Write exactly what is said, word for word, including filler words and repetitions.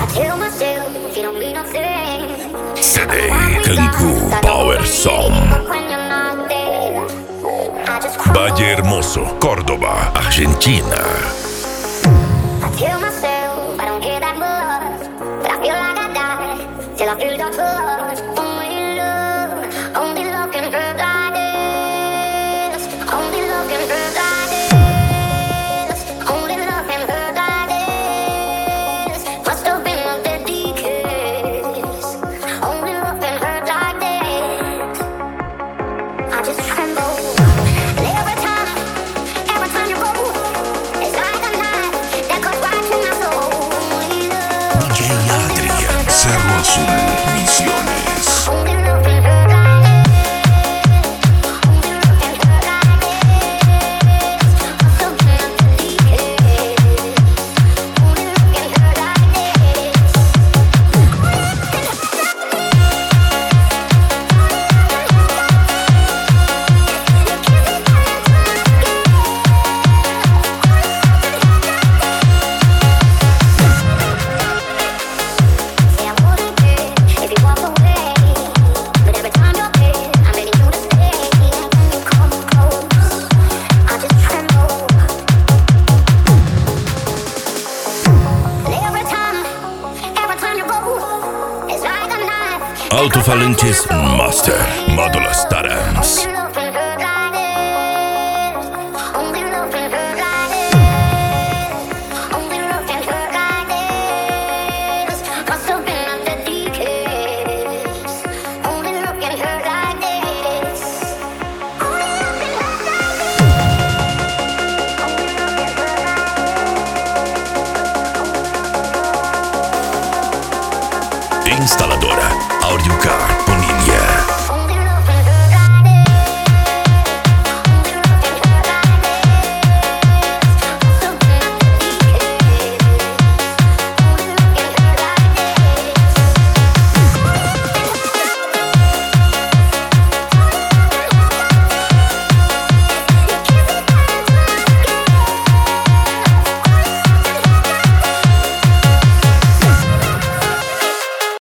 C D Cancún Power Song. Valle Hermoso, Córdoba, Argentina. Till I feel the touch, only love, only love can hurt like this. Only love can hurt like this. Only love can hurt like this. Must have been a deadly kiss. Only love can hurt like this. I just tremble. And every time, every time you go, it's like a knife that cuts right to my soul. Only love. D J Adrian, Cerro Azul, Misiones. Only love can hurt like this. Only love can hurt like this. Must have been a deadly kiss. Only love can hurt like this. Say I wouldn't care if you walk away, but every time you're there, I'm begging you to stay. When you come close, I just tremble. And every time, every time you go, it's like a knife that cuts right Alto-falanges to my soul. Master, Modular Starams. Only love can hurt like this. Only love can hurt like this. Only love can hurt like this. Must have been a deadly kiss. Only love can hurt like this. Only love can hurt like this. Only love can hurt like this. Instaladora Audiocar Bonilla.